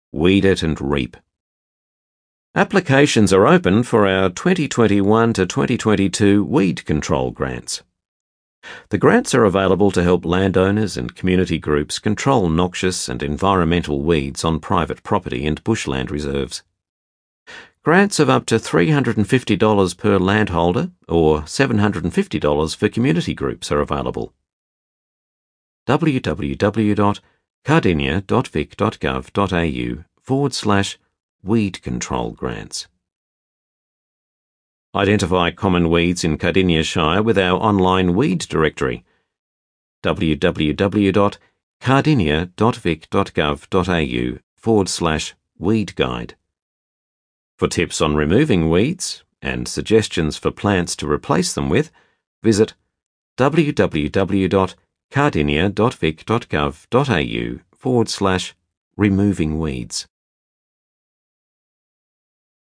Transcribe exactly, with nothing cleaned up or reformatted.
Weed it and reap. Applications are open for our twenty twenty-one to twenty twenty-two weed control grants. The grants are available to help landowners and community groups control noxious and environmental weeds on private property and bushland reserves. Grants of up to three hundred fifty dollars per landholder or seven hundred fifty dollars for community groups are available. w w w dot cardinia dot vic dot gov dot a u forward slash weed control grants. Identify common weeds in Cardinia Shire with our online weed directory. w w w dot cardinia dot vic dot gov dot a u forward slash weed guide. For tips on removing weeds and suggestions for plants to replace them with, visit w w w dot cardinia dot vic dot gov dot a u forward slash removing weeds.